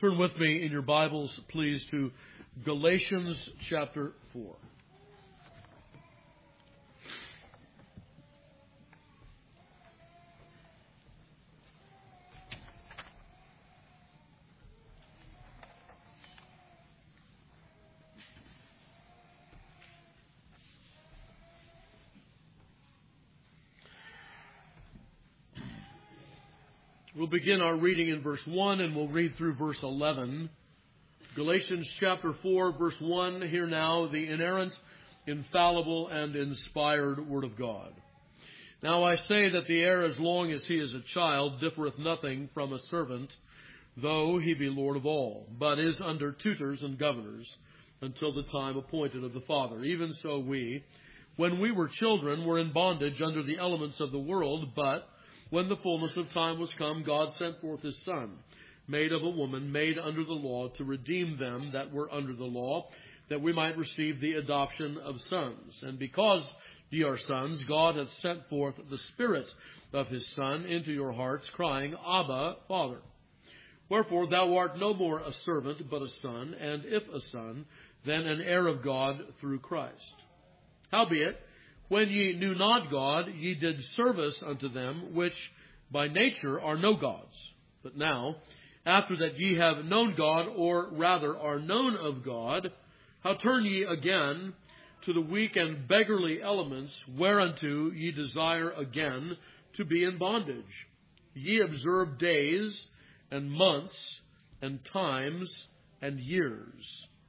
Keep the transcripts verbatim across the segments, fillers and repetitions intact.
Turn with me in your Bibles, please, to Galatians chapter four. We'll begin our reading in verse one and we'll read through verse eleven. Galatians chapter four, verse one, hear now the inerrant, infallible, and inspired Word of God. Now I say that the heir, as long as he is a child, differeth nothing from a servant, though he be Lord of all, but is under tutors and governors, until the time appointed of the Father. Even so we, when we were children, were in bondage under the elements of the world, but when the fullness of time was come, God sent forth His Son, made of a woman, made under the law, to redeem them that were under the law, that we might receive the adoption of sons. And because ye are sons, God hath sent forth the Spirit of His Son into your hearts, crying, Abba, Father. Wherefore thou art no more a servant, but a son, and if a son, then an heir of God through Christ. Howbeit, when ye knew not God, ye did service unto them which by nature are no gods. But now, after that ye have known God, or rather are known of God, how turn ye again to the weak and beggarly elements, whereunto ye desire again to be in bondage? Ye observe days and months and times and years.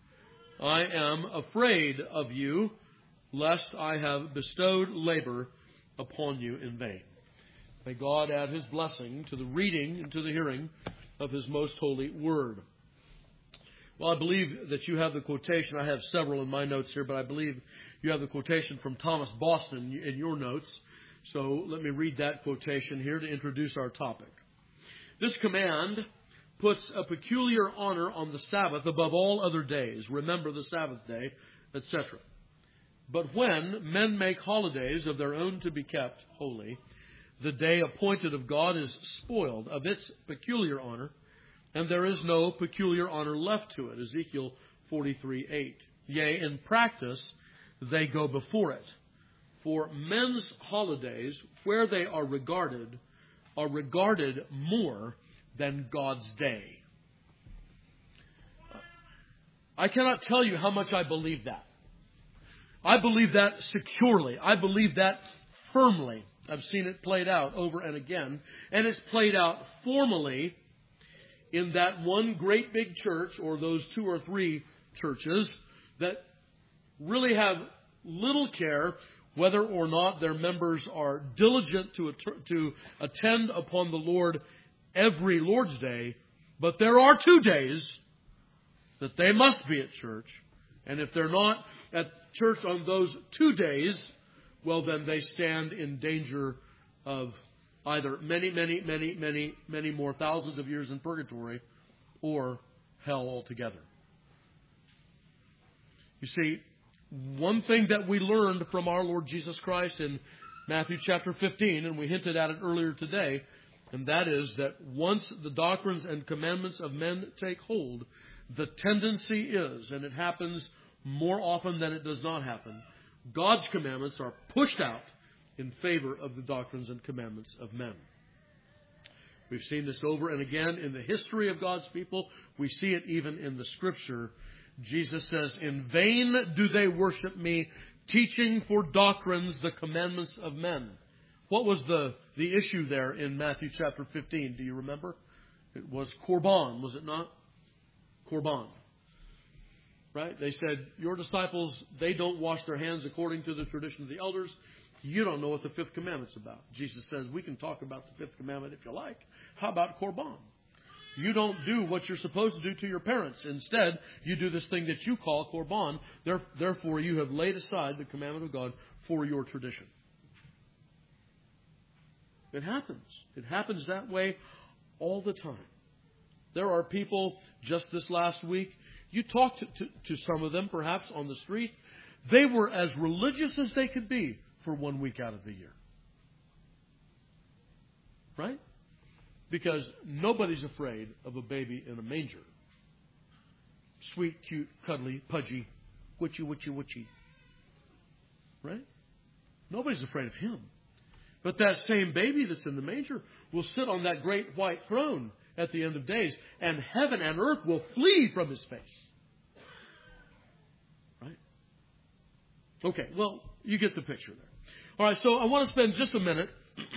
I am afraid of you, lest I have bestowed labor upon you in vain. May God add His blessing to the reading and to the hearing of His most holy word. Well, I believe that you have the quotation. I have several in my notes here, but I believe you have the quotation from Thomas Boston in your notes. So let me read that quotation here to introduce our topic. This command puts a peculiar honor on the Sabbath above all other days. Remember the Sabbath day, et cetera. But when men make holidays of their own to be kept holy, the day appointed of God is spoiled of its peculiar honor, and there is no peculiar honor left to it. Ezekiel forty-three eight. Yea, in practice, they go before it. For men's holidays, where they are regarded, are regarded more than God's day. I cannot tell you how much I believe that. I believe that securely. I believe that firmly. I've seen it played out over and again. And it's played out formally in that one great big church, or those two or three churches, that really have little care whether or not their members are diligent to, att- to attend upon the Lord every Lord's Day. But there are two days that they must be at church. And if they're not at church on those two days, well, then they stand in danger of either many, many, many, many, many more thousands of years in purgatory or hell altogether. You see, one thing that we learned from our Lord Jesus Christ in Matthew chapter fifteen, and we hinted at it earlier today, and that is that once the doctrines and commandments of men take hold, the tendency is, and it happens more often than it does not happen, God's commandments are pushed out in favor of the doctrines and commandments of men. We've seen this over and again in the history of God's people. We see it even in the Scripture. Jesus says, in vain do they worship me, teaching for doctrines the commandments of men. What was the, the issue there in Matthew chapter fifteen? Do you remember? It was Korban, was it not? Korban. Right? They said, your disciples, they don't wash their hands according to the tradition of the elders. You don't know what the fifth commandment's about. Jesus says, we can talk about the fifth commandment if you like. How about Korban? You don't do what you're supposed to do to your parents. Instead, you do this thing that you call Korban. Therefore, you have laid aside the commandment of God for your tradition. It happens. It happens that way all the time. There are people, just this last week, you talked to, to, to some of them, perhaps on the street. They were as religious as they could be for one week out of the year. Right? Because nobody's afraid of a baby in a manger sweet, cute, cuddly, pudgy, witchy, witchy, witchy. Right? Nobody's afraid of him. But that same baby that's in the manger will sit on that great white throne at the end of days, and heaven and earth will flee from his face. Right? Okay, well, you get the picture there. All right, so I want to spend just a minute,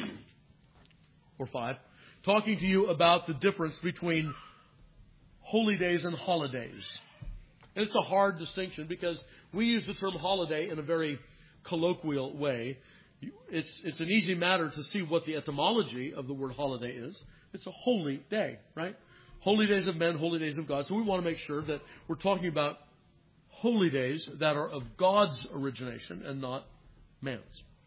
or five, talking to you about the difference between holy days and holidays. And it's a hard distinction because we use the term holiday in a very colloquial way. It's, it's an easy matter to see what the etymology of the word holiday is. It's a holy day, right? Holy days of men, holy days of God. So we want to make sure that we're talking about holy days that are of God's origination and not man's.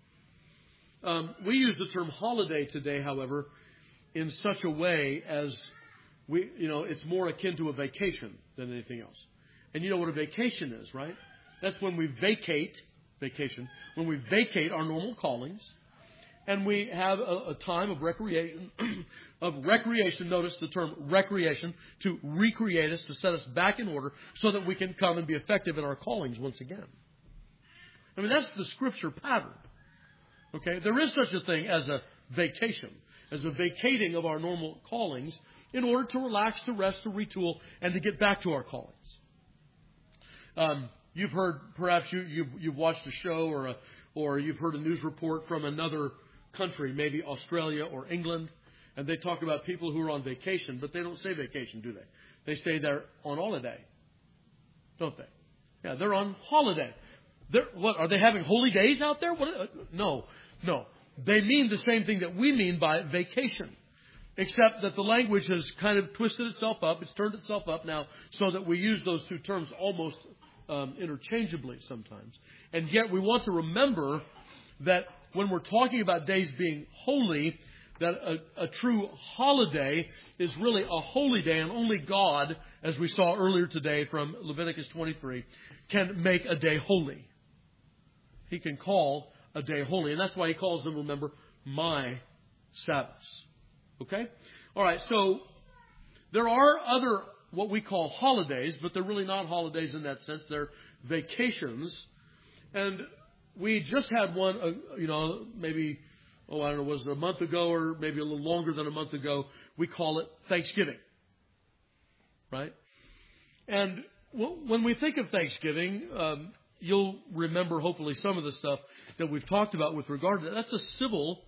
Um, we use the term holiday today, however, in such a way as we, you know, it's more akin to a vacation than anything else. And you know what a vacation is, right? That's when we vacate, vacation, when we vacate our normal callings and we have a, a time of recreation, of recreation, notice the term recreation, to recreate us, to set us back in order so that we can come and be effective in our callings once again. I mean, that's the Scripture pattern. Okay, there is such a thing as a vacation, as a vacating of our normal callings in order to relax, to rest, to retool, and to get back to our callings. Um, you've heard, perhaps you, you've, you've watched a show or a, or you've heard a news report from another country, maybe Australia or England, and they talk about people who are on vacation, but they don't say vacation, do they? They say they're on holiday, don't they? Yeah, they're on holiday. They're, what, are they having holy days out there? What, no, no. They mean the same thing that we mean by vacation, except that the language has kind of twisted itself up. It's turned itself up now so that we use those two terms almost um, interchangeably sometimes. And yet we want to remember that when we're talking about days being holy, that a, a true holiday is really a holy day, and only God, as we saw earlier today from Leviticus twenty-three, can make a day holy. He can call a day holy. And that's why he calls them, remember, my Sabbaths. Okay? All right, so there are other what we call holidays, but they're really not holidays in that sense. They're vacations. And we just had one, uh, you know, maybe, oh, I don't know, was it a month ago or maybe a little longer than a month ago? We call it Thanksgiving. Right? And when we think of Thanksgiving, um, you'll remember, hopefully, some of the stuff that we've talked about with regard to that. That's a civil,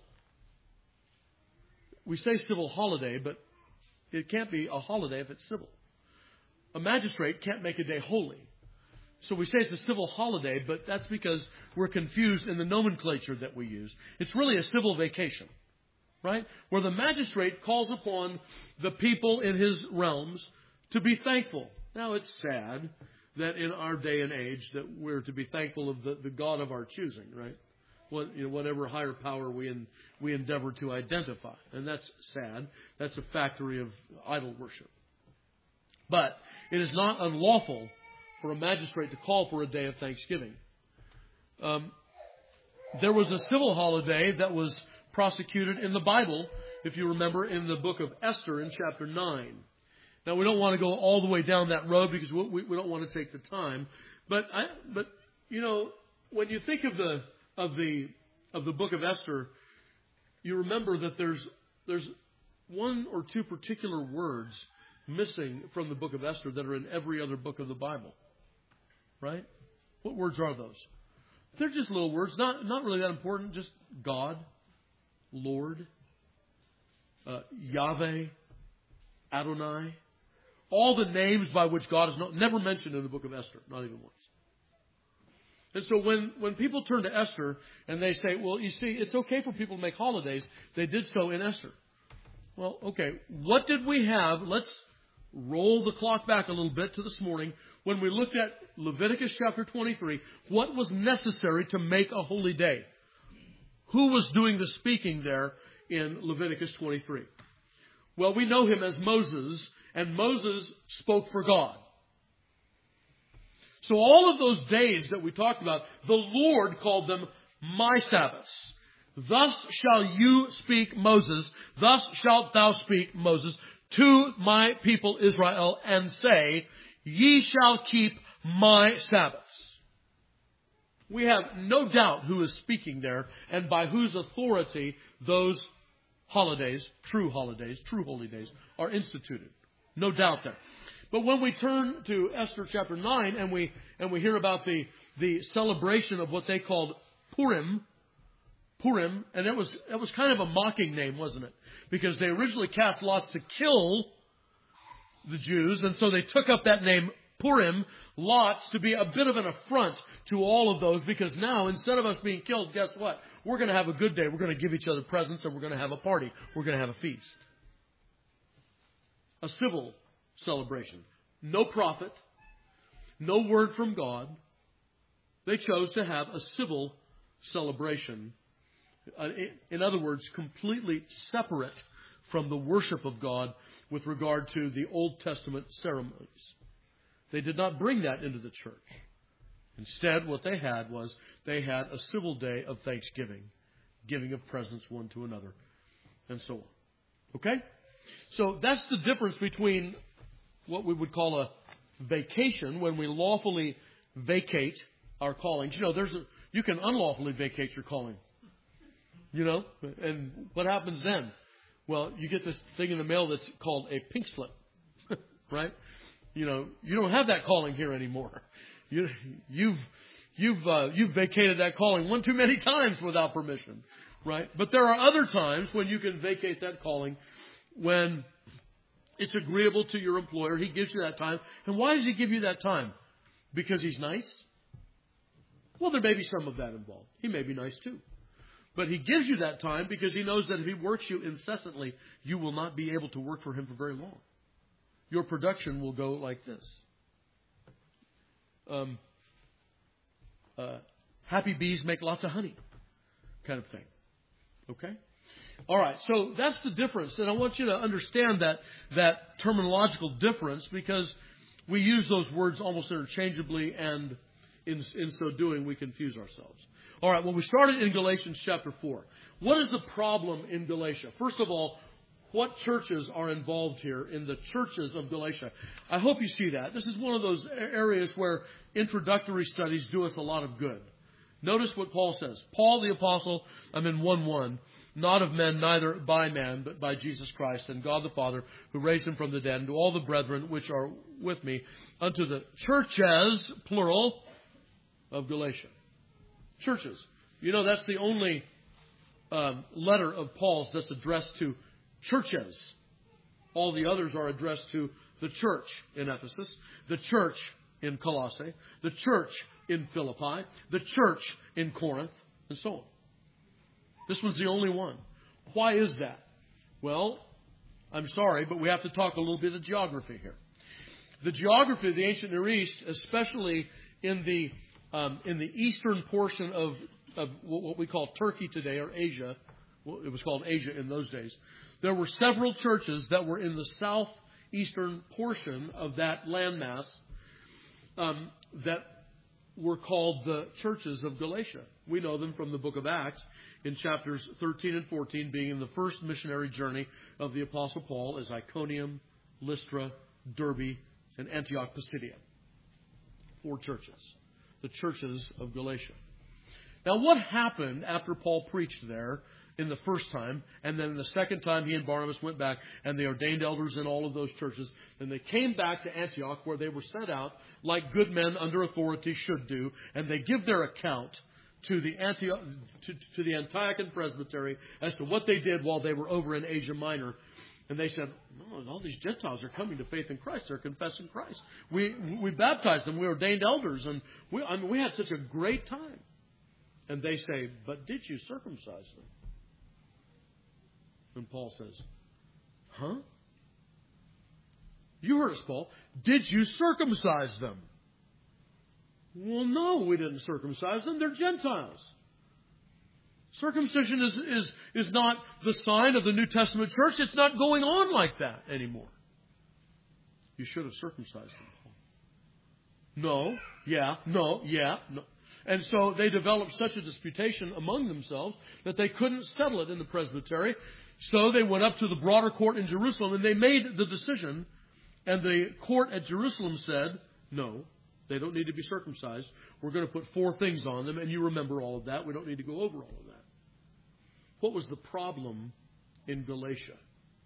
we say civil holiday, but it can't be a holiday if it's civil. A magistrate can't make a day holy. So we say it's a civil holiday, but that's because we're confused in the nomenclature that we use. It's really a civil vacation, right? Where the magistrate calls upon the people in his realms to be thankful. Now, it's sad that in our day and age that we're to be thankful of the, the God of our choosing, right? What, you know, whatever higher power we in, we endeavor to identify. And that's sad. That's a factory of idol worship. But it is not unlawful for a magistrate to call for a day of thanksgiving. Um, there was a civil holiday that was prosecuted in the Bible, if you remember, in the book of Esther in chapter nine. Now, we don't want to go all the way down that road because we, we don't want to take the time. But, I, but you know, when you think of the of the of the book of Esther, you remember that there's there's one or two particular words missing from the book of Esther that are in every other book of the Bible. Right? What words are those? They're just little words, not not really that important. Just God, Lord, uh, Yahweh, Adonai. All the names by which God is not, never mentioned in the book of Esther, not even once. And so when, when people turn to Esther and they say, well, you see, it's okay for people to make holidays, they did so in Esther. Well, okay, what did we have? Let's roll the clock back a little bit to this morning. When we looked at Leviticus chapter twenty-three, what was necessary to make a holy day? Who was doing the speaking there in Leviticus twenty-three? Well, we know him as Moses, and Moses spoke for God. So all of those days that we talked about, the Lord called them my Sabbaths. Thus shall you speak, Moses, thus shalt thou speak, Moses, to my people Israel, and say, ye shall keep my Sabbaths. We have no doubt who is speaking there and by whose authority those holidays, true holidays, true holy days, are instituted. No doubt there. But when we turn to Esther chapter nine and we and we hear about the, the celebration of what they called Purim, Purim, and it was it was kind of a mocking name, wasn't it? Because they originally cast lots to kill the Jews, and so they took up that name Purim, lots, to be a bit of an affront to all of those, because now, instead of us being killed, guess what? We're going to have a good day. We're going to give each other presents, and we're going to have a party. We're going to have a feast. A civil celebration. No prophet. No word from God. They chose to have a civil celebration. In other words, completely separate from the worship of God with regard to the Old Testament ceremonies. They did not bring that into the church. Instead, what they had was they had a civil day of thanksgiving, giving of presents one to another, and so on. Okay? So that's the difference between what we would call a vacation, when we lawfully vacate our callings. You know, there's a, you can unlawfully vacate your calling. You know? And what happens then? Well, you get this thing in the mail that's called a pink slip. Right? You know, you don't have that calling here anymore. You, you've you've uh, you've vacated that calling one too many times without permission, right? But there are other times when you can vacate that calling when it's agreeable to your employer. He gives you that time. And why does he give you that time? Because he's nice? Well, there may be some of that involved. He may be nice too. But he gives you that time because he knows that if he works you incessantly, you will not be able to work for him for very long. Your production will go like this. Um, uh, happy bees make lots of honey, kind of thing. Okay? All right, so that's the difference. And I want you to understand that, that terminological difference, because we use those words almost interchangeably, and in, in so doing, we confuse ourselves. All right, well, we started in Galatians chapter four. What is the problem in Galatia? First of all, what churches are involved here in the churches of Galatia? I hope you see that. This is one of those areas where introductory studies do us a lot of good. Notice what Paul says. Paul the apostle, I'm in one one, not of men, neither by man, but by Jesus Christ and God the Father, who raised him from the dead, and to all the brethren which are with me, unto the churches, plural, of Galatia. Churches. You know, that's the only um, letter of Paul's that's addressed to churches. All the others are addressed to the church in Ephesus, the church in Colossae, the church in Philippi, the church in Corinth, and so on. This was the only one. Why is that? Well, I'm sorry, but we have to talk a little bit of geography here. The geography of the ancient Near East, especially in the um, in the eastern portion of, of what we call Turkey today, or Asia, well, it was called Asia in those days. There were several churches that were in the southeastern portion of that landmass um, that were called the churches of Galatia. We know them from the book of Acts in chapters thirteen and fourteen, being in the first missionary journey of the Apostle Paul, as Iconium, Lystra, Derbe, and Antioch Pisidia. Four churches. The churches of Galatia. Now, what happened after Paul preached there in the first time, and then the second time he and Barnabas went back, and they ordained elders in all of those churches, and they came back to Antioch, where they were sent out like good men under authority should do, and they give their account to the Antioch, to, to the Antiochian Presbytery as to what they did while they were over in Asia Minor. And they said, no, all these Gentiles are coming to faith in Christ. They're confessing Christ. We we baptized them. We ordained elders, and we I mean, we had such a great time. And they say, but did you circumcise them? And Paul says, huh? You heard us, Paul. Did you circumcise them? Well, no, we didn't circumcise them. They're Gentiles. Circumcision is, is, is not the sign of the New Testament church. It's not going on like that anymore. You should have circumcised them, Paul. No, yeah, no, yeah, no. And so they developed such a disputation among themselves that they couldn't settle it in the presbytery. So they went up to the broader court in Jerusalem, and they made the decision And the court at Jerusalem said, no, they don't need to be circumcised. We're going to put four things on them, and you remember all of that. We don't need to go over all of that. What was the problem in Galatia?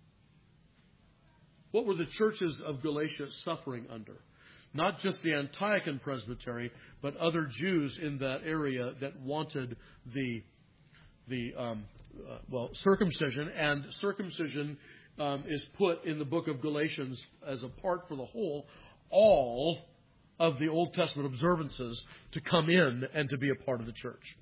What were the churches of Galatia suffering under? Not just the Antiochian presbytery, but other Jews in that area that wanted the the um, uh, well circumcision, and circumcision um, is put in the book of Galatians as a part for the whole, all of the Old Testament observances to come in and to be a part of the church.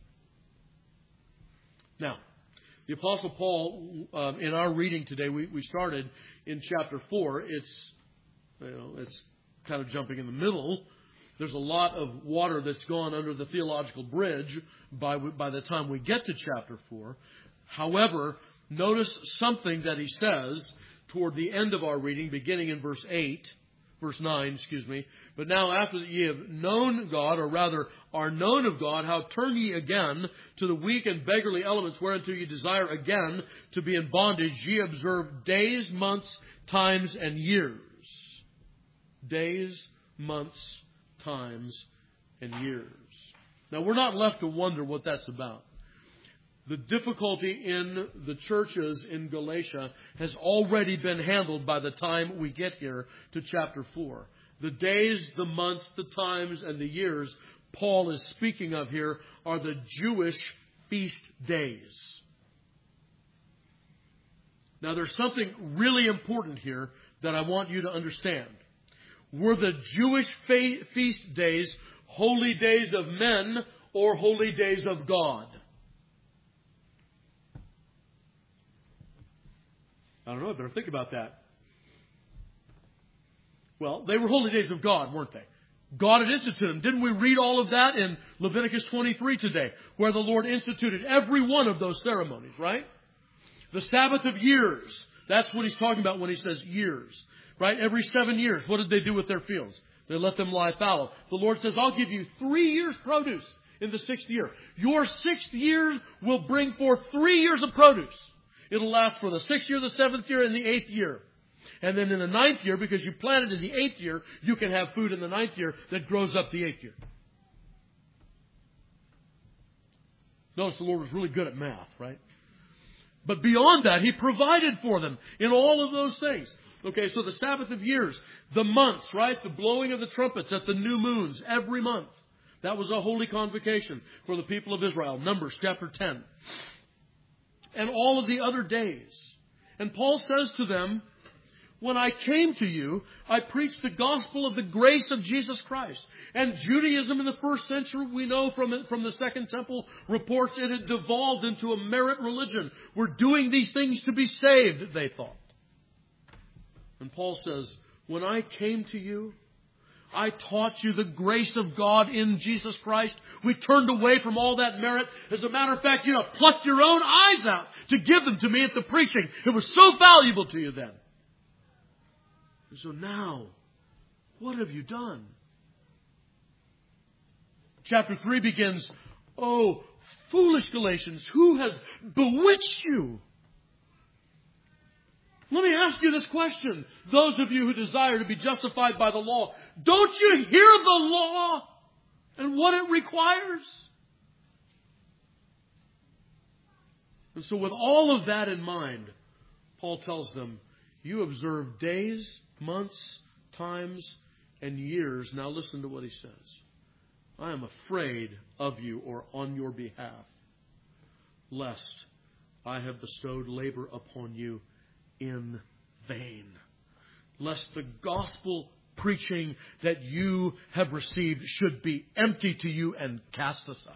Now, the Apostle Paul, um, in our reading today, we, we started in chapter four. It's you know it's kind of jumping in the middle. There's a lot of water that's gone under the theological bridge by by the time we get to chapter four. However, notice something that he says toward the end of our reading, beginning in verse eight, verse nine, excuse me. But now after that ye have known God, or rather are known of God, how turn ye again to the weak and beggarly elements whereunto ye desire again to be in bondage? Ye observe days, months, times, and years. Days, months, times, and years. Now, we're not left to wonder what that's about. The difficulty in the churches in Galatia has already been handled by the time we get here to chapter four. The days, the months, the times, and the years Paul is speaking of here are the Jewish feast days. Now, there's something really important here that I want you to understand. Were the Jewish fe- feast days holy days of men or holy days of God? I don't know. I better think about that. Well, they were holy days of God, weren't they? God had instituted them. Didn't we read all of that in Leviticus twenty-three today, where the Lord instituted every one of those ceremonies, right? The Sabbath of years. That's what he's talking about when he says years. Right? Every seven years, what did they do with their fields? They let them lie fallow. The Lord says, I'll give you three years' produce in the sixth year. Your sixth year will bring forth three years of produce. It'll last for the sixth year, the seventh year, and the eighth year. And then in the ninth year, because you planted in the eighth year, you can have food in the ninth year that grows up the eighth year. Notice the Lord was really good at math, right? But beyond that, He provided for them in all of those things. Okay, so the Sabbath of years, the months, right? The blowing of the trumpets at the new moons every month. That was a holy convocation for the people of Israel. Numbers chapter ten. And all of the other days. And Paul says to them, when I came to you, I preached the gospel of the grace of Jesus Christ. And Judaism in the first century, we know from it, from the Second Temple reports, it had devolved into a merit religion. We're doing these things to be saved, they thought. And Paul says, when I came to you, I taught you the grace of God in Jesus Christ. We turned away from all that merit. As a matter of fact, you know, plucked your own eyes out to give them to me at the preaching. It was so valuable to you then. And so now, what have you done? Chapter three begins, oh, foolish Galatians, who has bewitched you? Let me ask you this question. Those of you who desire to be justified by the law, don't you hear the law and what it requires? And so with all of that in mind, Paul tells them, you observe days, months, times, and years. Now listen to what he says. I am afraid of you or on your behalf, lest I have bestowed labor upon you in vain, lest the gospel preaching that you have received should be empty to you and cast aside.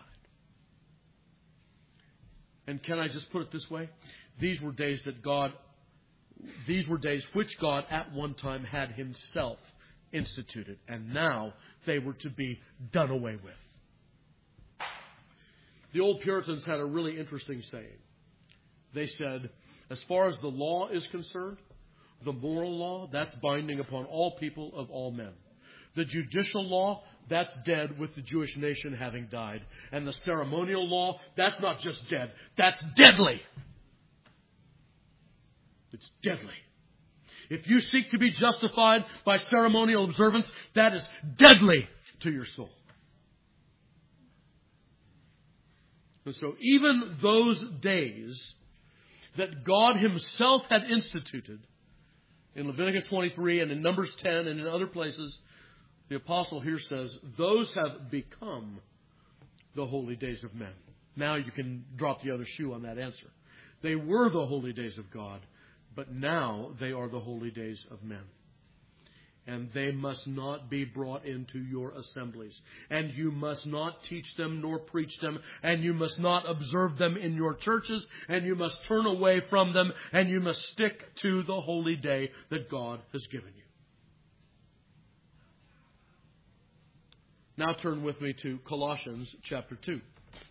And can I just put it this way? These were days that God, these were days which God at one time had Himself instituted, and now they were to be done away with. The old Puritans had a really interesting saying. They said, as far as the law is concerned, the moral law, that's binding upon all people of all men. The judicial law, that's dead with the Jewish nation having died. And the ceremonial law, that's not just dead, that's deadly. It's deadly. If you seek to be justified by ceremonial observance, that is deadly to your soul. And so even those days that God Himself had instituted in Leviticus twenty-three and in Numbers ten and in other places, the apostle here says, those have become the holy days of men. Now you can drop the other shoe on that answer. They were the holy days of God, but now they are the holy days of men. And they must not be brought into your assemblies. And you must not teach them nor preach them. And you must not observe them in your churches. And you must turn away from them. And you must stick to the holy day that God has given you. Now turn with me to Colossians chapter two.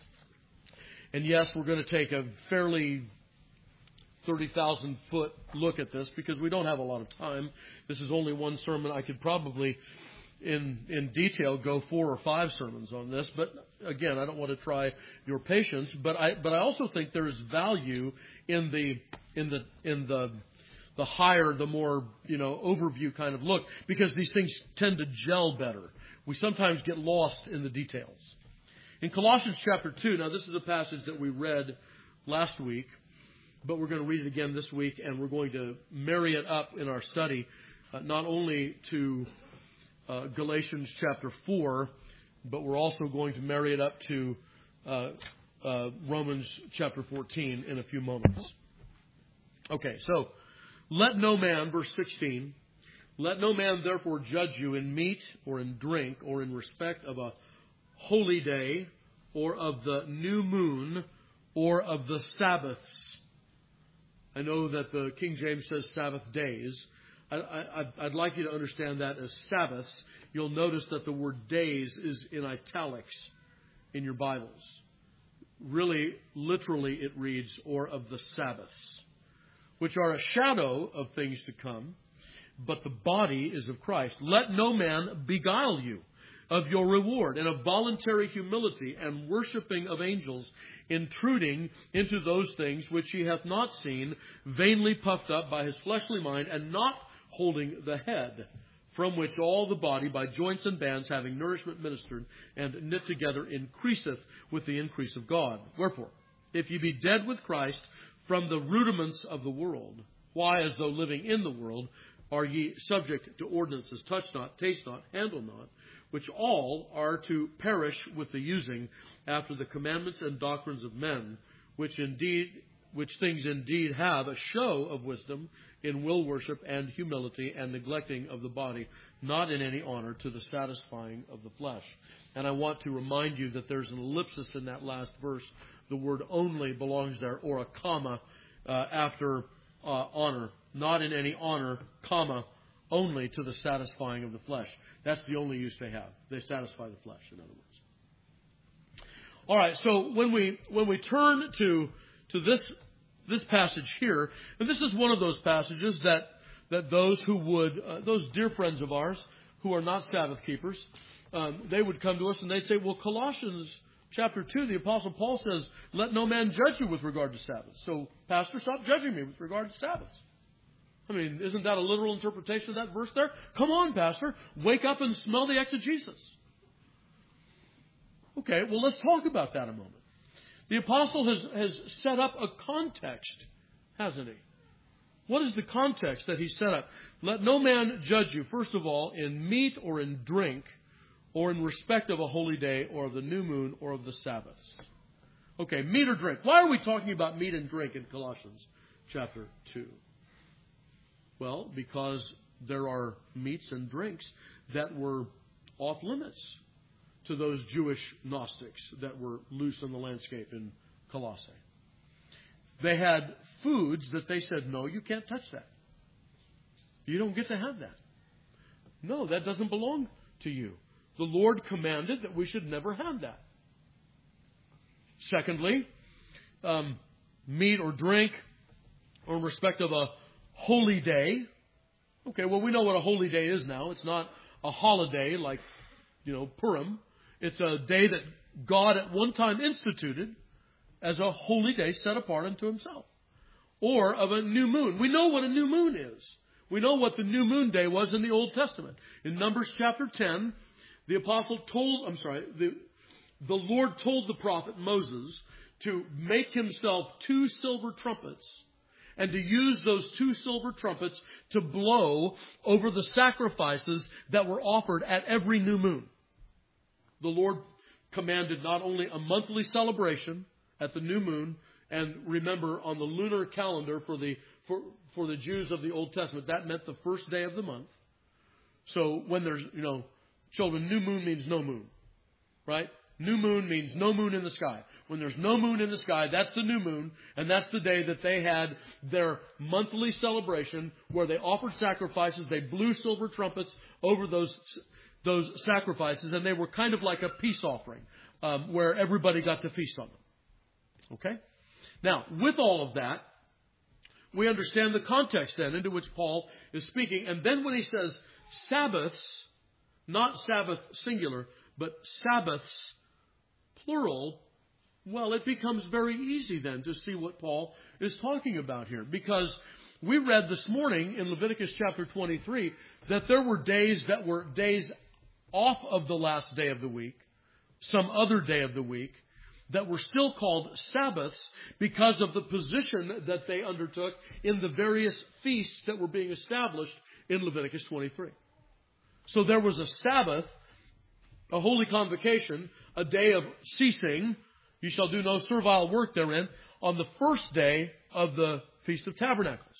And yes, we're going to take a fairly thirty thousand foot look at this because we don't have a lot of time. This is only one sermon. I could probably, in in detail, go four or five sermons on this. But again, I don't want to try your patience. But I but I also think there is value in the in the in the the higher, the more you know overview kind of look, because these things tend to gel better. We sometimes get lost in the details. In Colossians chapter two, now this is a passage that we read last week, but we're going to read it again this week, and we're going to marry it up in our study, uh, not only to uh, Galatians chapter four, but we're also going to marry it up to uh, uh, Romans chapter fourteen in a few moments. Okay, so let no man, verse sixteen, let no man therefore judge you in meat or in drink or in respect of a holy day or of the new moon or of the Sabbaths. I know that the King James says Sabbath days. I, I, I'd like you to understand that as Sabbaths. You'll notice that the word days is in italics in your Bibles. Really, literally, it reads, or of the Sabbaths, which are a shadow of things to come, but the body is of Christ. Let no man beguile you of your reward, and of voluntary humility and worshipping of angels, intruding into those things which he hath not seen, vainly puffed up by his fleshly mind, and not holding the head, from which all the body by joints and bands, having nourishment ministered and knit together, increaseth with the increase of God. Wherefore, if ye be dead with Christ from the rudiments of the world, why, as though living in the world, are ye subject to ordinances, touch not, taste not, handle not, which all are to perish with the using after the commandments and doctrines of men, which indeed, which things indeed have a show of wisdom in will worship and humility and neglecting of the body, not in any honor to the satisfying of the flesh. And I want to remind you that there's an ellipsis in that last verse. The word only belongs there, or a comma uh, after uh, honor. Not in any honor, comma, only to the satisfying of the flesh. That's the only use they have. They satisfy the flesh, in other words. All right, so when we when we turn to to this this passage here, and this is one of those passages that that those who would uh, those dear friends of ours who are not Sabbath keepers, um, they would come to us and they'd say, well, Colossians chapter two, the Apostle Paul says, let no man judge you with regard to Sabbath. So, Pastor, stop judging me with regard to Sabbaths. I mean, isn't that a literal interpretation of that verse there? Come on, Pastor. Wake up and smell the exegesis. Okay, well, let's talk about that a moment. The apostle has, has set up a context, hasn't he? What is the context that he set up? Let no man judge you, first of all, in meat or in drink, or in respect of a holy day, or of the new moon, or of the Sabbaths. Okay, meat or drink. Why are we talking about meat and drink in Colossians chapter two? Well, because there are meats and drinks that were off limits to those Jewish Gnostics that were loose in the landscape in Colossae. They had foods that they said, no, you can't touch that. You don't get to have that. No, that doesn't belong to you. The Lord commanded that we should never have that. Secondly, um, meat or drink or in respect of a holy day. Okay, well, we know what a holy day is now. It's not a holiday like, you know, Purim. It's a day that God at one time instituted as a holy day set apart unto himself. Or of a new moon. We know what a new moon is. We know what the new moon day was in the Old Testament. In Numbers chapter ten, the apostle told, I'm sorry, the, the Lord told the prophet Moses to make himself two silver trumpets and to use those two silver trumpets to blow over the sacrifices that were offered at every new moon. The Lord commanded not only a monthly celebration at the new moon, and remember on the lunar calendar for the for, for the Jews of the Old Testament, that meant the first day of the month. So when there's, you know, children, new moon means no moon, right? New moon means no moon in the sky. When there's no moon in the sky, that's the new moon, and that's the day that they had their monthly celebration where they offered sacrifices. They blew silver trumpets over those those sacrifices, and they were kind of like a peace offering um, where everybody got to feast on them. Okay? Now, with all of that, we understand the context then into which Paul is speaking. And then when he says Sabbaths, not Sabbath singular, but Sabbaths plural, well, it becomes very easy then to see what Paul is talking about here. Because we read this morning in Leviticus chapter twenty-three that there were days that were days off of the last day of the week, some other day of the week, that were still called Sabbaths because of the position that they undertook in the various feasts that were being established in Leviticus twenty-three. So there was a Sabbath, a holy convocation, a day of ceasing. You shall do no servile work therein, on the first day of the Feast of Tabernacles.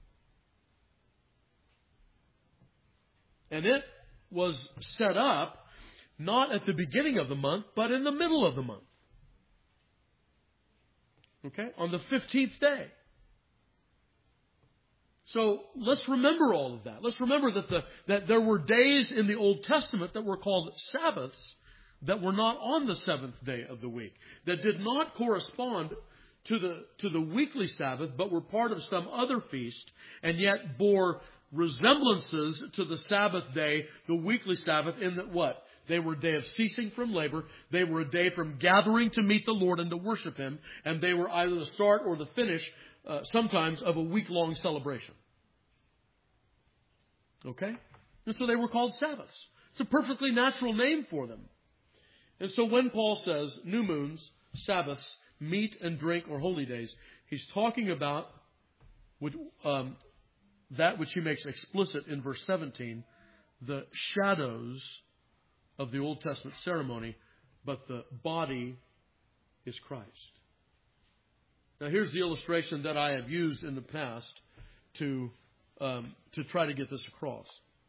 And it was set up not at the beginning of the month, but in the middle of the month. Okay? On the fifteenth day. So let's remember all of that. Let's remember that the that there were days in the Old Testament that were called Sabbaths that were not on the seventh day of the week, that did not correspond to the to the weekly Sabbath, but were part of some other feast, and yet bore resemblances to the Sabbath day, the weekly Sabbath, in that what? They were a day of ceasing from labor. They were a day from gathering to meet the Lord and to worship Him. And they were either the start or the finish, uh, sometimes, of a week-long celebration. Okay? And so they were called Sabbaths. It's a perfectly natural name for them. And so when Paul says new moons, Sabbaths, meat and drink or holy days, he's talking about with, um, that which he makes explicit in verse seventeen, the shadows of the Old Testament ceremony, but the body is Christ. Now here's the illustration that I have used in the past to um, to try to get this across.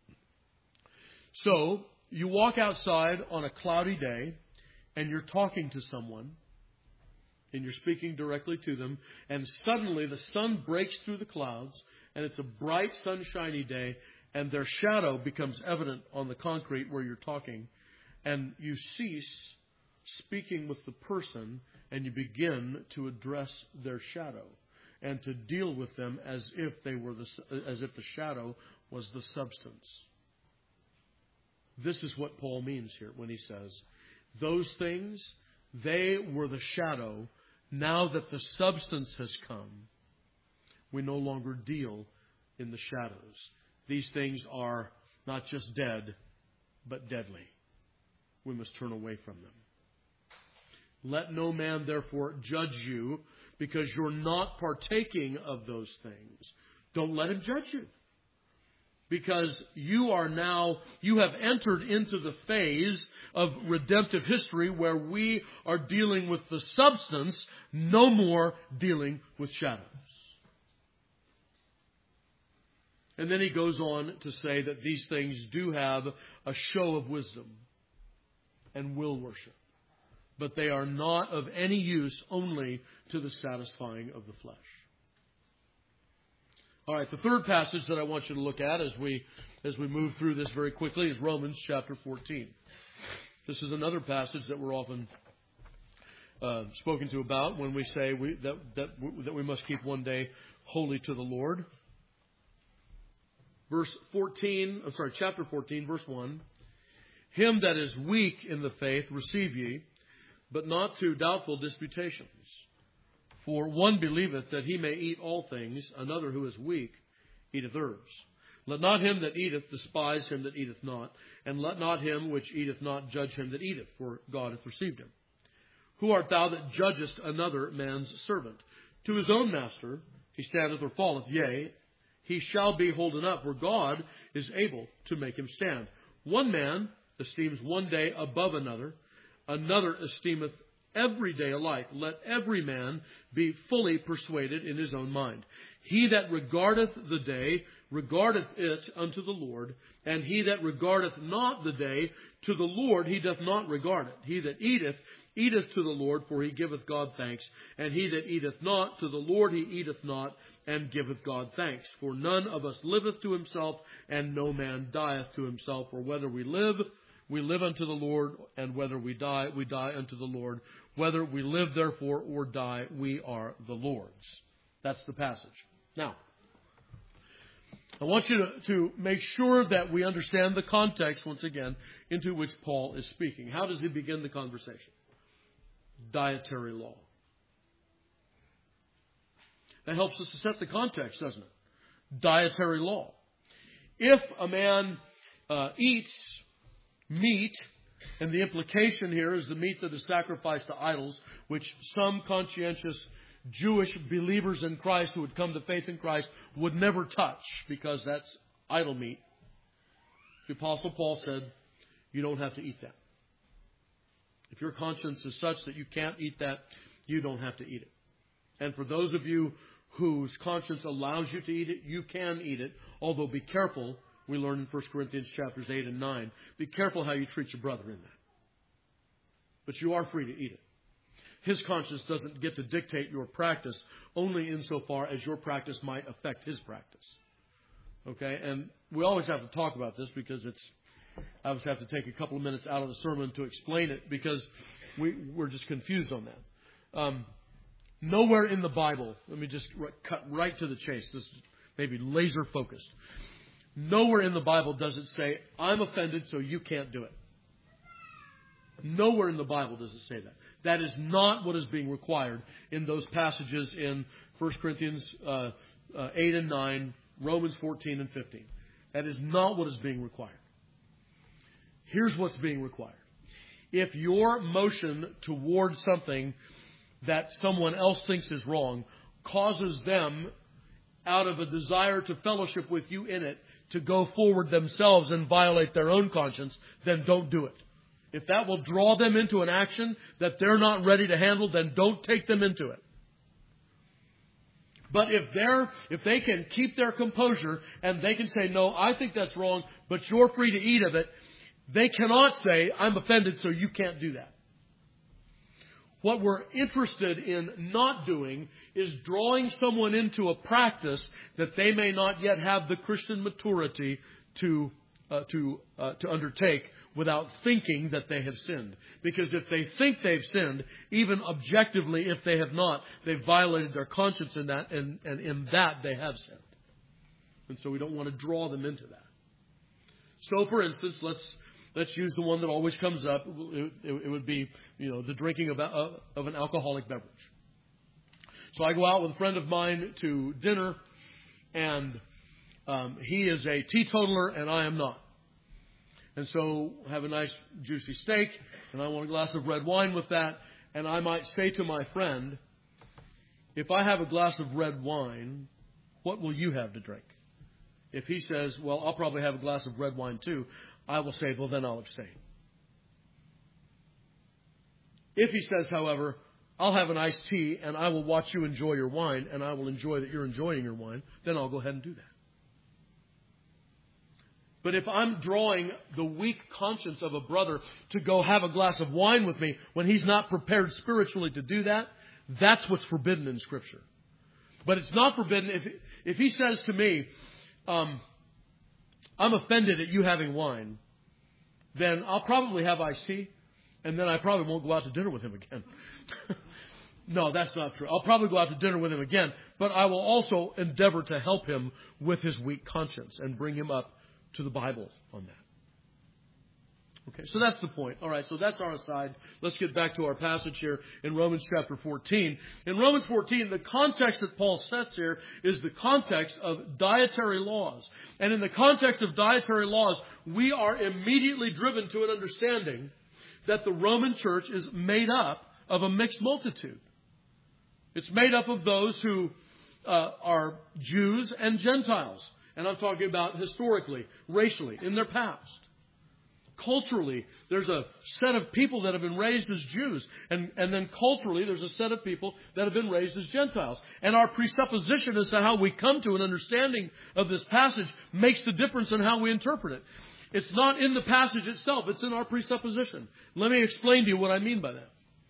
So you walk outside on a cloudy day and you're talking to someone and you're speaking directly to them, and suddenly the sun breaks through the clouds and it's a bright sunshiny day, and their shadow becomes evident on the concrete where you're talking, and you cease speaking with the person and you begin to address their shadow and to deal with them as if they were the, as if the shadow was the substance. This is what Paul means here when he says, those things, they were the shadow. Now that the substance has come, we no longer deal in the shadows. These things are not just dead, but deadly. We must turn away from them. Let no man therefore judge you because you're not partaking of those things. Don't let him judge you. Because you are now, you have entered into the phase of redemptive history where we are dealing with the substance, no more dealing with shadows. And then he goes on to say that these things do have a show of wisdom and will worship. But they are not of any use only to the satisfying of the flesh. All right, the third passage that I want you to look at as we as we move through this very quickly is Romans chapter fourteen. This is another passage that we're often uh, spoken to about when we say we, that that that we must keep one day holy to the Lord. Verse fourteen, I'm sorry, chapter fourteen, verse one. Him that is weak in the faith receive ye, but not to doubtful disputations. For one believeth that he may eat all things, another who is weak eateth herbs. Let not him that eateth despise him that eateth not, and let not him which eateth not judge him that eateth, for God hath received him. Who art thou that judgest another man's servant? To his own master he standeth or falleth, yea, he shall be holden up, for God is able to make him stand. One man esteems one day above another, another esteemeth every day alike. Let every man be fully persuaded in his own mind. He that regardeth the day regardeth it unto the Lord, and he that regardeth not the day to the Lord he doth not regard it. He that eateth, eateth to the Lord, for he giveth God thanks. And he that eateth not, to the Lord he eateth not, and giveth God thanks. For none of us liveth to himself, and no man dieth to himself. For whether we live, we live unto the Lord, and whether we die, we die unto the Lord. Whether we live, therefore, or die, we are the Lord's. That's the passage. Now, I want you to, to make sure that we understand the context, once again, into which Paul is speaking. How does he begin the conversation? Dietary law. That helps us to set the context, doesn't it? Dietary law. If a man uh, eats meat, and the implication here is the meat that is sacrificed to idols, which some conscientious Jewish believers in Christ who would come to faith in Christ would never touch, because that's idol meat. The Apostle Paul said, you don't have to eat that. If your conscience is such that you can't eat that, you don't have to eat it. And for those of you whose conscience allows you to eat it, you can eat it. Although be careful, we learn in First Corinthians chapters eight and nine, be careful how you treat your brother in that. But you are free to eat it. His conscience doesn't get to dictate your practice, only insofar as your practice might affect his practice. Okay? And we always have to talk about this, because it's, I always have to take a couple of minutes out of the sermon to explain it, because we, we're just confused on that. Um, nowhere in the Bible, let me just cut right to the chase. This is maybe laser focused. Nowhere in the Bible does it say, I'm offended, so you can't do it. Nowhere in the Bible does it say that. That is not what is being required in those passages in First Corinthians uh, uh, eight and nine, Romans fourteen and fifteen. That is not what is being required. Here's what's being required. If your motion toward something that someone else thinks is wrong causes them, out of a desire to fellowship with you in it, to go forward themselves and violate their own conscience, then don't do it. If that will draw them into an action that they're not ready to handle, then don't take them into it. But if they're, if they can keep their composure and they can say, no, I think that's wrong, but you're free to eat of it, they cannot say, I'm offended, so you can't do that. What we're interested in not doing is drawing someone into a practice that they may not yet have the Christian maturity to uh, to uh, to undertake without thinking that they have sinned. Because if they think they've sinned, even objectively, if they have not, they've violated their conscience in that, and, and in that they have sinned. And so we don't want to draw them into that. So, for instance, let's let's use the one that always comes up. It, it, it would be, you know, the drinking of, uh, of an alcoholic beverage. So I go out with a friend of mine to dinner, and um, he is a teetotaler, and I am not. And so have a nice juicy steak, and I want a glass of red wine with that. And I might say to my friend, if I have a glass of red wine, what will you have to drink? If he says, well, I'll probably have a glass of red wine too, I will say, well, then I'll abstain. If he says, however, I'll have an iced tea and I will watch you enjoy your wine and I will enjoy that you're enjoying your wine, then I'll go ahead and do that. But if I'm drawing the weak conscience of a brother to go have a glass of wine with me when he's not prepared spiritually to do that, that's what's forbidden in Scripture. But it's not forbidden if if he says to me, um, I'm offended at you having wine, then I'll probably have iced tea, and then I probably won't go out to dinner with him again. No, that's not true. I'll probably go out to dinner with him again, but I will also endeavor to help him with his weak conscience and bring him up to the Bible on that. Okay, so that's the point. All right, so that's our aside. Let's get back to our passage here in Romans chapter fourteen. In Romans fourteen, the context that Paul sets here is the context of dietary laws. And in the context of dietary laws, we are immediately driven to an understanding that the Roman church is made up of a mixed multitude. It's made up of those who uh, are Jews and Gentiles. And I'm talking about historically, racially, in their past. Culturally, there's a set of people that have been raised as Jews. And, and then culturally, there's a set of people that have been raised as Gentiles. And our presupposition as to how we come to an understanding of this passage makes the difference in how we interpret it. It's not in the passage itself. It's in our presupposition. Let me explain to you what I mean by that.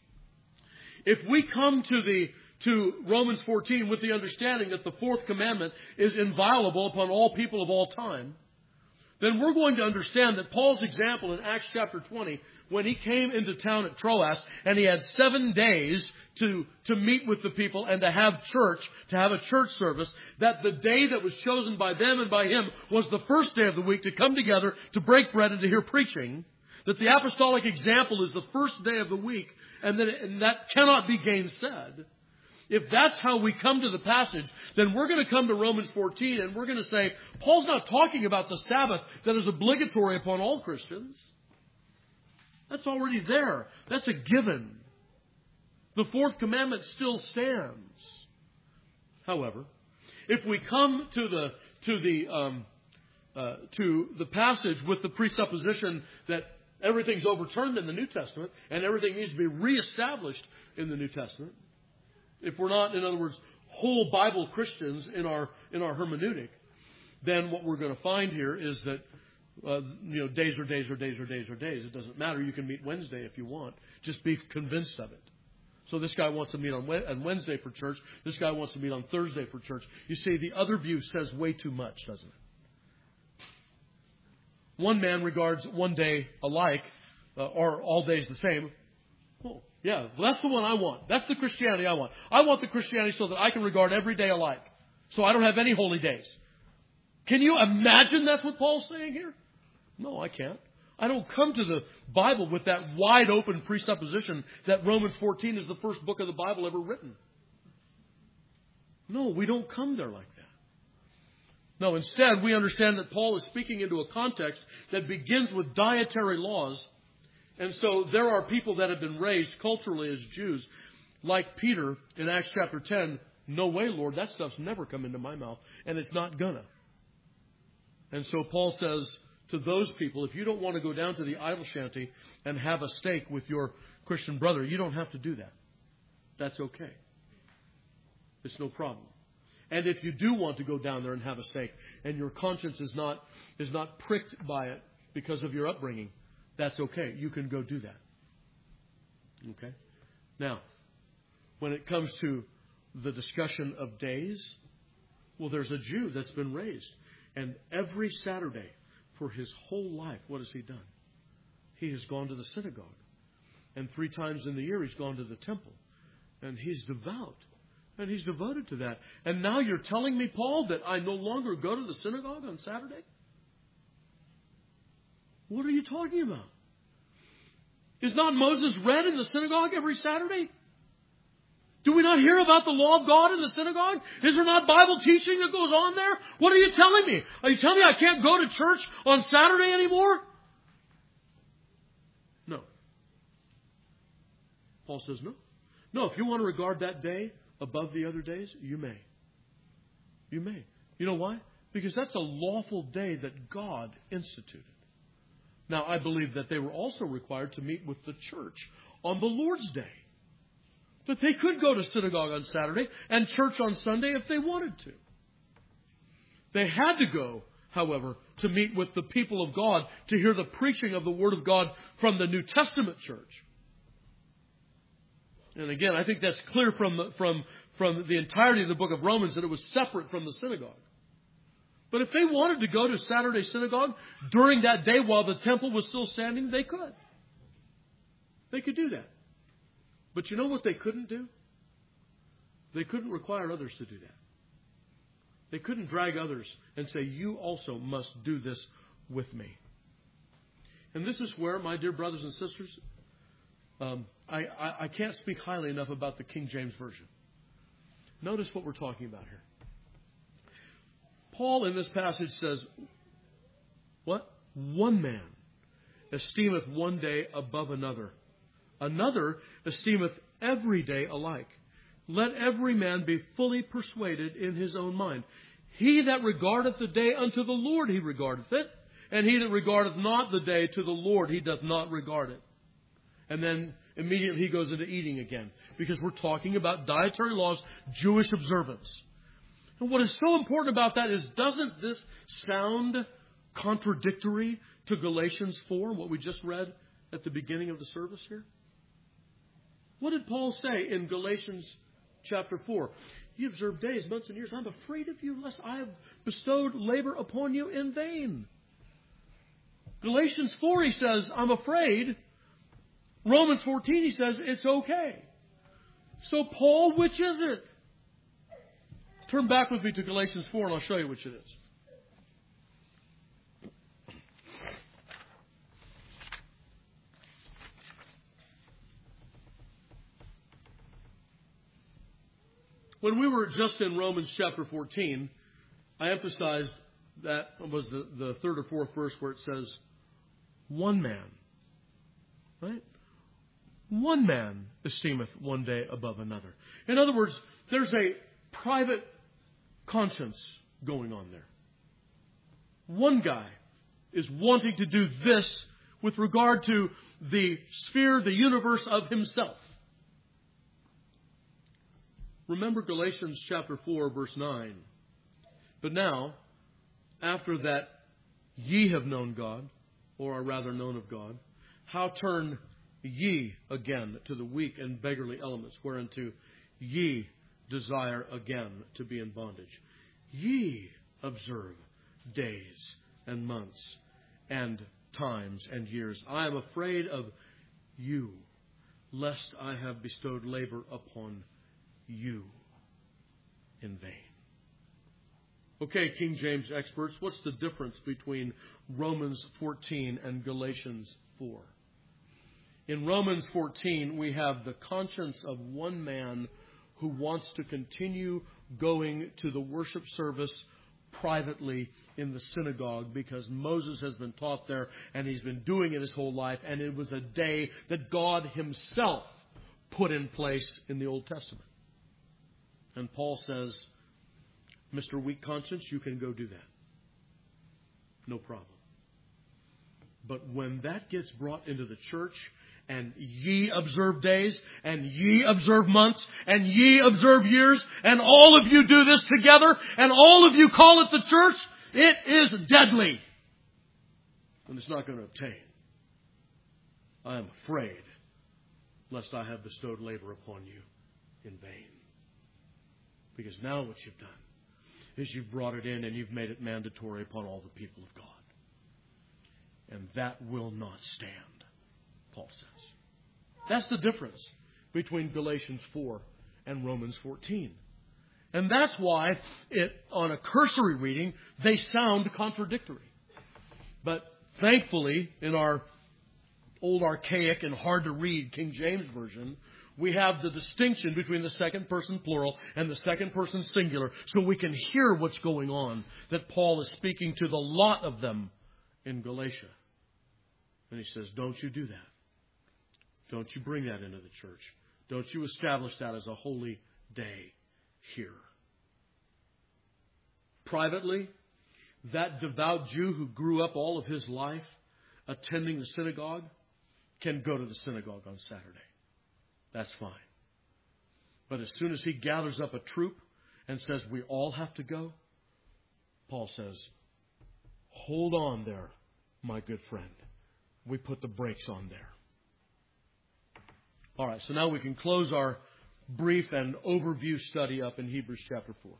If we come to the to Romans fourteen with the understanding that the fourth commandment is inviolable upon all people of all time, then we're going to understand that Paul's example in Acts chapter twenty, when he came into town at Troas and he had seven days to, to meet with the people and to have church, to have a church service, that the day that was chosen by them and by him was the first day of the week to come together, to break bread and to hear preaching, that the apostolic example is the first day of the week, and that, and that cannot be gainsaid. If that's how we come to the passage, then we're going to come to Romans fourteen and we're going to say, Paul's not talking about the Sabbath that is obligatory upon all Christians. That's already there. That's a given. The fourth commandment still stands. However, if we come to the to the um, uh, to the passage with the presupposition that everything's overturned in the New Testament and everything needs to be reestablished in the New Testament, if we're not, in other words, whole Bible Christians in our in our hermeneutic, then what we're going to find here is that uh, you know days are days are days are days are days. It doesn't matter. You can meet Wednesday if you want. Just be convinced of it. So this guy wants to meet on Wednesday for church. This guy wants to meet on Thursday for church. You see, the other view says way too much, doesn't it? One man regards one day alike, uh, or all days the same. Well, yeah, well, that's the one I want. That's the Christianity I want. I want the Christianity so that I can regard every day alike. So I don't have any holy days. Can you imagine that's what Paul's saying here? No, I can't. I don't come to the Bible with that wide open presupposition that Romans fourteen is the first book of the Bible ever written. No, we don't come there like that. No, instead we understand that Paul is speaking into a context that begins with dietary laws. And so there are people that have been raised culturally as Jews, like Peter in Acts chapter ten. No way, Lord, that stuff's never come into my mouth, and it's not gonna. And so Paul says to those people, if you don't want to go down to the idol shanty and have a steak with your Christian brother, you don't have to do that. That's okay. It's no problem. And if you do want to go down there and have a steak, and your conscience is not is not pricked by it because of your upbringing, that's okay. You can go do that. Okay? Now, when it comes to the discussion of days, well, there's a Jew that's been raised. And every Saturday for his whole life, what has he done? He has gone to the synagogue. And three times in the year he's gone to the temple. And he's devout. And he's devoted to that. And now you're telling me, Paul, that I no longer go to the synagogue on Saturday? What are you talking about? Is not Moses read in the synagogue every Saturday? Do we not hear about the law of God in the synagogue? Is there not Bible teaching that goes on there? What are you telling me? Are you telling me I can't go to church on Saturday anymore? No. Paul says no. No, if you want to regard that day above the other days, you may. You may. You know why? Because that's a lawful day that God instituted. Now, I believe that they were also required to meet with the church on the Lord's Day. But they could go to synagogue on Saturday and church on Sunday if they wanted to. They had to go, however, to meet with the people of God to hear the preaching of the Word of God from the New Testament church. And again, I think that's clear from the, from, from the entirety of the book of Romans that it was separate from the synagogue. But if they wanted to go to Saturday synagogue during that day while the temple was still standing, they could. They could do that. But you know what they couldn't do? They couldn't require others to do that. They couldn't drag others and say, you also must do this with me. And this is where, my dear brothers and sisters, um, I, I, I can't speak highly enough about the King James Version. Notice what we're talking about here. Paul in this passage says, what? One man esteemeth one day above another. Another esteemeth every day alike. Let every man be fully persuaded in his own mind. He that regardeth the day unto the Lord, he regardeth it. And he that regardeth not the day to the Lord, he doth not regard it. And then immediately he goes into eating again. Because we're talking about dietary laws, Jewish observance. And what is so important about that is, doesn't this sound contradictory to Galatians four, what we just read at the beginning of the service here? What did Paul say in Galatians chapter four? You observe days, months, and years. I'm afraid of you, lest I have bestowed labor upon you in vain. Galatians four, he says, I'm afraid. Romans fourteen, he says, it's okay. So, Paul, which is it? Turn back with me to Galatians four, and I'll show you which it is. When we were just in Romans chapter fourteen, I emphasized that was the, the third or fourth verse where it says, one man. Right? One man esteemeth one day above another. In other words, there's a private conscience going on there. One guy is wanting to do this with regard to the sphere, the universe of himself. Remember Galatians chapter four, verse nine. But now, after that ye have known God, or are rather known of God, how turn ye again to the weak and beggarly elements, whereunto ye desire again to be in bondage. Ye observe days and months and times and years. I am afraid of you, lest I have bestowed labor upon you in vain. Okay, King James experts, what's the difference between Romans fourteen and Galatians four? In Romans fourteen, we have the conscience of one man who wants to continue going to the worship service privately in the synagogue because Moses has been taught there and he's been doing it his whole life, and it was a day that God himself put in place in the Old Testament. And Paul says, Mister Weak Conscience, you can go do that. No problem. But when that gets brought into the church, and ye observe days, and ye observe months, and ye observe years, and all of you do this together, and all of you call it the church, it is deadly. And it's not going to obtain. I am afraid lest I have bestowed labor upon you in vain. Because now what you've done is you've brought it in and you've made it mandatory upon all the people of God. And that will not stand, Paul says. That's the difference between Galatians four and Romans fourteen. And that's why, it, on a cursory reading, they sound contradictory. But thankfully, in our old archaic and hard to read King James Version, we have the distinction between the second person plural and the second person singular, so we can hear what's going on, that Paul is speaking to the lot of them in Galatia. And he says, don't you do that. Don't you bring that into the church. Don't you establish that as a holy day here. Privately, that devout Jew who grew up all of his life attending the synagogue can go to the synagogue on Saturday. That's fine. But as soon as he gathers up a troop and says we all have to go, Paul says, hold on there, my good friend. We put the brakes on there. All right, so now we can close our brief and overview study up in Hebrews chapter four.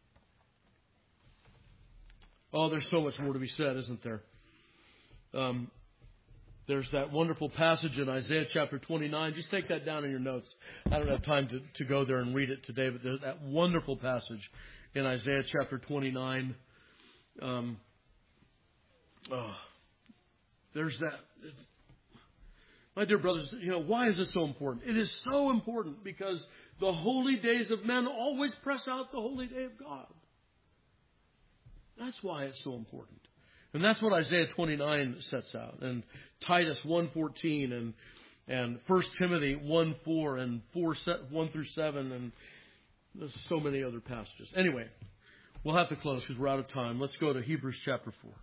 Oh, there's so much more to be said, isn't there? Um, there's that wonderful passage in Isaiah chapter twenty-nine. Just take that down in your notes. I don't have time to, to go there and read it today, but there's that wonderful passage in Isaiah chapter twenty-nine. Um, oh, there's that. My dear brothers, you know, why is this so important? It is so important because the holy days of men always press out the holy day of God. That's why it's so important. And that's what Isaiah twenty-nine sets out. And Titus one fourteen and and First Timothy one four and four, one through seven, and there's so many other passages. Anyway, we'll have to close because we're out of time. Let's go to Hebrews chapter four.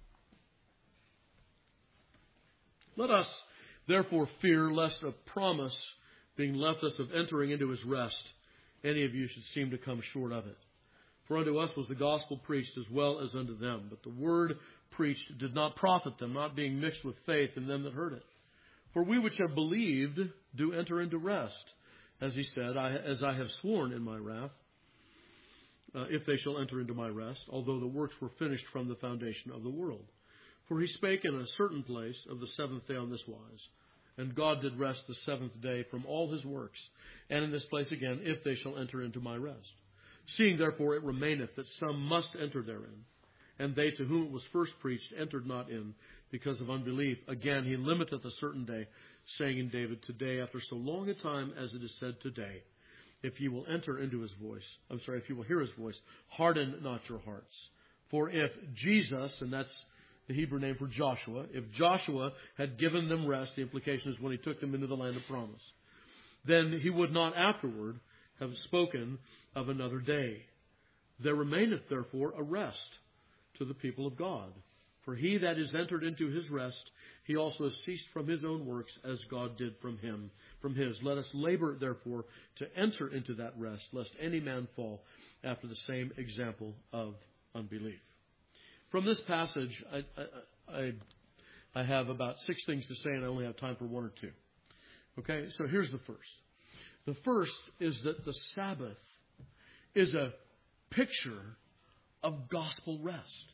Let us therefore fear lest a promise being left us of entering into his rest, any of you should seem to come short of it. For unto us was the gospel preached as well as unto them. But the word preached did not profit them, not being mixed with faith in them that heard it. For we which have believed do enter into rest, as he said, I, as I have sworn in my wrath, uh, if they shall enter into my rest, although the works were finished from the foundation of the world. For he spake in a certain place of the seventh day on this wise, and God did rest the seventh day from all his works, and in this place again, if they shall enter into my rest. Seeing therefore it remaineth that some must enter therein, and they to whom it was first preached entered not in, because of unbelief. Again, he limiteth a certain day, saying in David, today, after so long a time as it is said today, if you will enter into his voice, I'm sorry, if you will hear his voice, harden not your hearts. For if Jesus, and that's the Hebrew name for Joshua, if Joshua had given them rest, the implication is when he took them into the land of promise, then he would not afterward have spoken of another day. There remaineth therefore a rest to the people of God. For he that is entered into his rest, he also has ceased from his own works, as God did from him, from his. Let us labor therefore to enter into that rest, lest any man fall after the same example of unbelief. From this passage, I, I, I, I have about six things to say, and I only have time for one or two. Okay, so here's the first. The first is that the Sabbath is a picture of gospel rest.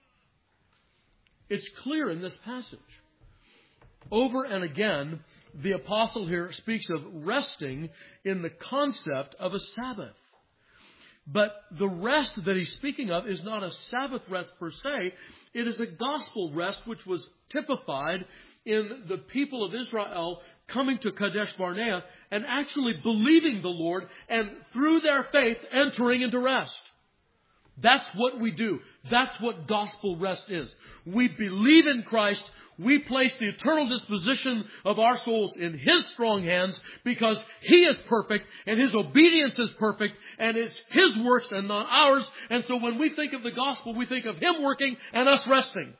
It's clear in this passage. Over and again, the apostle here speaks of resting in the concept of a Sabbath. But the rest that he's speaking of is not a Sabbath rest per se. It is a gospel rest which was typified in the people of Israel coming to Kadesh Barnea and actually believing the Lord and through their faith entering into rest. That's what we do. That's what gospel rest is. We believe in Christ. We place the eternal disposition of our souls in his strong hands because he is perfect and his obedience is perfect and it's his works and not ours. And so when we think of the gospel, we think of him working and us resting.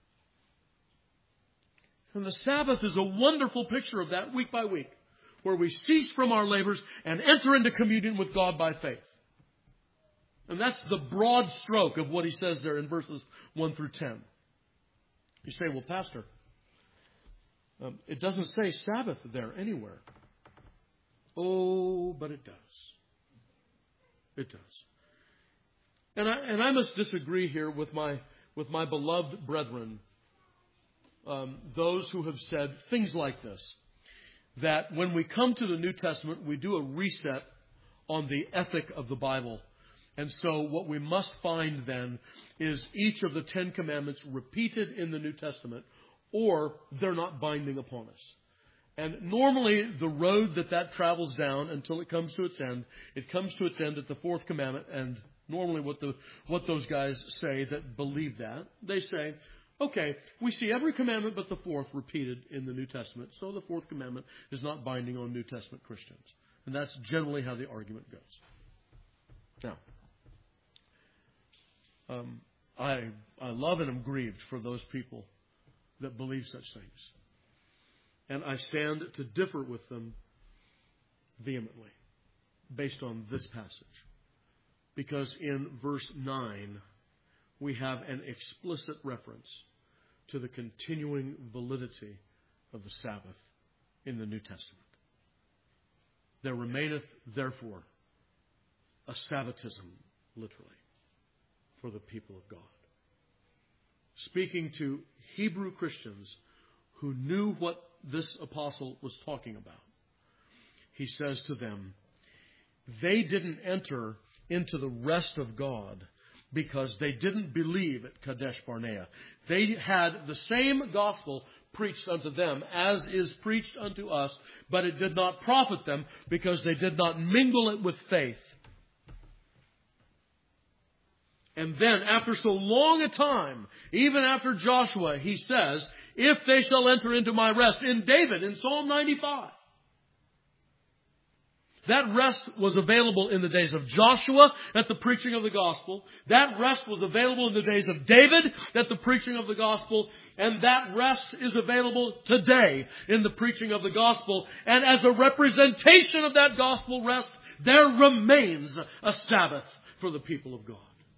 And the Sabbath is a wonderful picture of that week by week, where we cease from our labors and enter into communion with God by faith. And that's the broad stroke of what he says there in verses one through ten. You say, well, Pastor, um, it doesn't say Sabbath there anywhere. Oh, but it does. It does. And I, and I must disagree here with my, with my beloved brethren, um, those who have said things like this, that when we come to the New Testament, we do a reset on the ethic of the Bible. And so what we must find then is each of the Ten Commandments repeated in the New Testament, or they're not binding upon us. And normally the road that that travels down until it comes to its end, it comes to its end at the fourth commandment. And normally what the what those guys say that believe that, they say, okay, we see every commandment but the fourth repeated in the New Testament, so the fourth commandment is not binding on New Testament Christians. And that's generally how the argument goes. Now, Um, I I love and am grieved for those people that believe such things. And I stand to differ with them vehemently based on this passage. Because in verse nine, we have an explicit reference to the continuing validity of the Sabbath in the New Testament. There remaineth, therefore, a Sabbatism, literally, for the people of God. Speaking to Hebrew Christians who knew what this apostle was talking about, he says to them, they didn't enter into the rest of God because they didn't believe at Kadesh Barnea. They had the same gospel preached unto them, as is preached unto us, but it did not profit them, because they did not mingle it with faith. And then, after so long a time, even after Joshua, he says, if they shall enter into my rest, in David, in Psalm ninety-five. That rest was available in the days of Joshua at the preaching of the gospel. That rest was available in the days of David at the preaching of the gospel. And that rest is available today in the preaching of the gospel. And as a representation of that gospel rest, there remains a Sabbath for the people of God.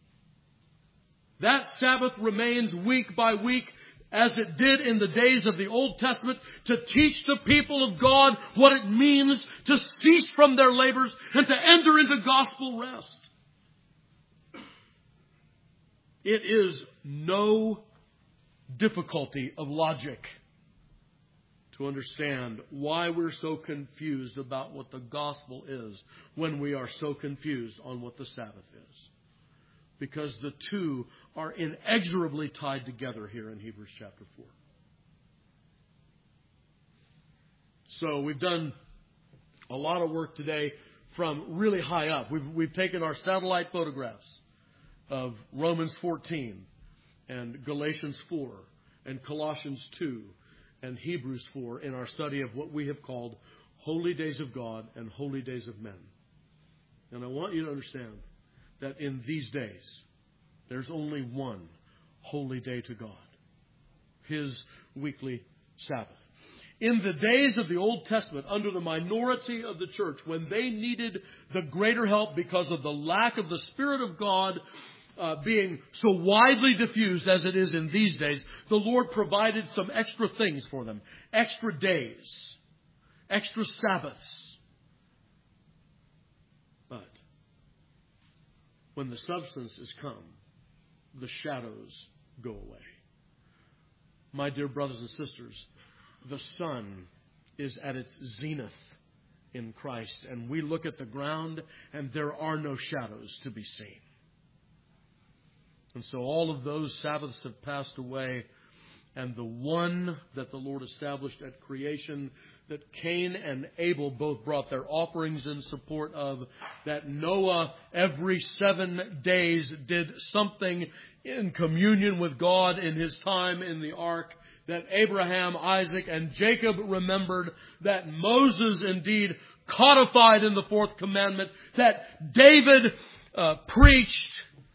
That Sabbath remains week by week, as it did in the days of the Old Testament, to teach the people of God what it means to cease from their labors and to enter into gospel rest. It is no difficulty of logic to understand why we're so confused about what the gospel is when we are so confused on what the Sabbath is. Because the two are inexorably tied together here in Hebrews chapter four. So we've done a lot of work today from really high up. We've, we've taken our satellite photographs of Romans fourteen and Galatians four and Colossians two and Hebrews four in our study of what we have called holy days of God and holy days of men. And I want you to understand that in these days, there's only one holy day to God, His weekly Sabbath. In the days of the Old Testament, under the minority of the church, when they needed the greater help because of the lack of the Spirit of God uh, being so widely diffused as it is in these days, the Lord provided some extra things for them. Extra days. Extra Sabbaths. But when the substance is come, the shadows go away. My dear brothers and sisters, the sun is at its zenith in Christ, and we look at the ground and there are no shadows to be seen. And so all of those Sabbaths have passed away, and the one that the Lord established at creation, that Cain and Abel both brought their offerings in support of, that Noah every seven days did something in communion with God in his time in the ark, that Abraham, Isaac, and Jacob remembered, that Moses indeed codified in the fourth commandment, that David uh, preached.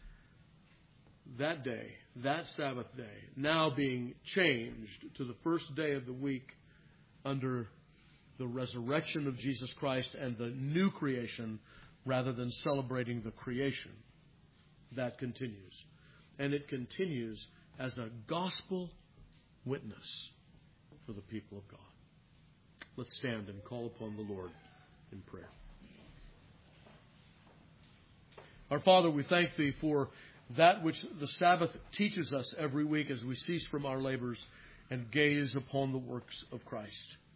That day, that Sabbath day, now being changed to the first day of the week under the resurrection of Jesus Christ and the new creation, rather than celebrating the creation. That continues. And it continues as a gospel witness for the people of God. Let's stand and call upon the Lord in prayer. Our Father, we thank Thee for that which the Sabbath teaches us every week as we cease from our labors and gaze upon the works of Christ.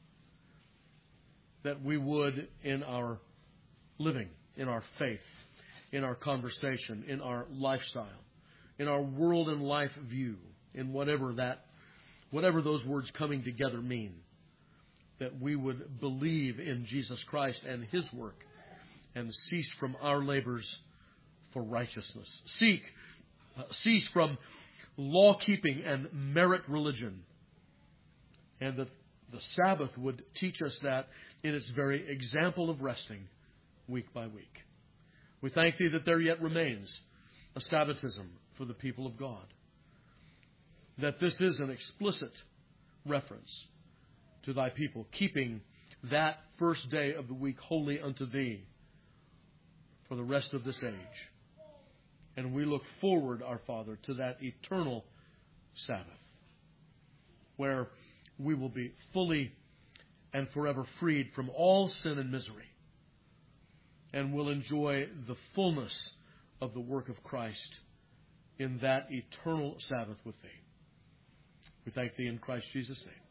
That we would, in our living, in our faith, in our conversation, in our lifestyle, in our world and life view, in whatever that, whatever those words coming together mean, that we would believe in Jesus Christ and His work and cease from our labors for righteousness. Seek, uh, cease from law-keeping and merit religion. And that the Sabbath would teach us that in its very example of resting week by week. We thank Thee that there yet remains a Sabbatism for the people of God. That this is an explicit reference to Thy people, keeping that first day of the week holy unto Thee for the rest of this age. And we look forward, our Father, to that eternal Sabbath, where we will be fully and forever freed from all sin and misery, and will enjoy the fullness of the work of Christ in that eternal Sabbath with Thee. We thank Thee in Christ Jesus' name.